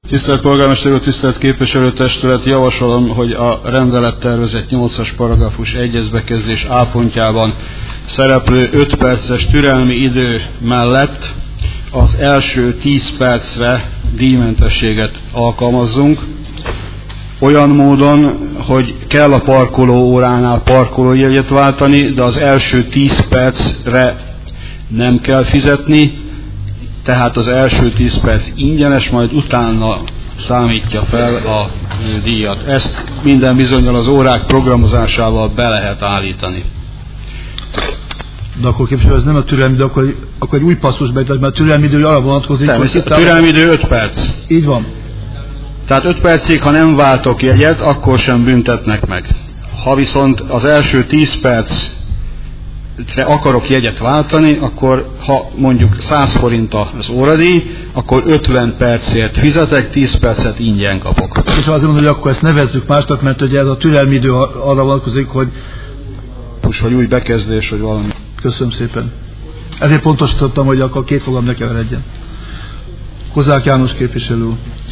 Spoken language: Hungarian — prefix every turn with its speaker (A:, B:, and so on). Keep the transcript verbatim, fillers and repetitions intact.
A: Tisztelt polgármester úr, tisztelt képviselőtestület, javasolom, hogy a rendelettervezet nyolcas paragrafus egyes bekezdés A pontjában szereplő öt perces türelmi idő mellett az első tíz percre díjmentességet alkalmazzunk, olyan módon, hogy kell a parkoló óránál parkolójegyet váltani, de az első tíz percre nem kell fizetni, tehát az első tíz perc ingyenes, majd utána számítja fel a díjat. Ezt minden bizonnyal az órák programozásával be lehet állítani.
B: De akkor képviselő, ez nem a türelmi idő, akkor, akkor egy új passzus beított, mert a türelmi idő arra vonatkozik,
A: hogy itt a türelmi idő öt perc.
B: Így van.
A: Tehát öt percig, ha nem váltok jegyet, akkor sem büntetnek meg. Ha viszont az első tíz percre akarok jegyet váltani, akkor ha mondjuk száz forint az óradíj, akkor ötven percért fizetek, tíz percet ingyen kapok.
B: És azért mondom, hogy akkor ezt nevezzük másnak, mert ugye ez a türelmi idő arra vonatkozik, hogy...
A: Most, hogy új bekezdés, hogy valami.
B: Köszönöm szépen. Ezért pontosítottam, hogy akkor két fogam ne keveredjen. Kozák János képviselő.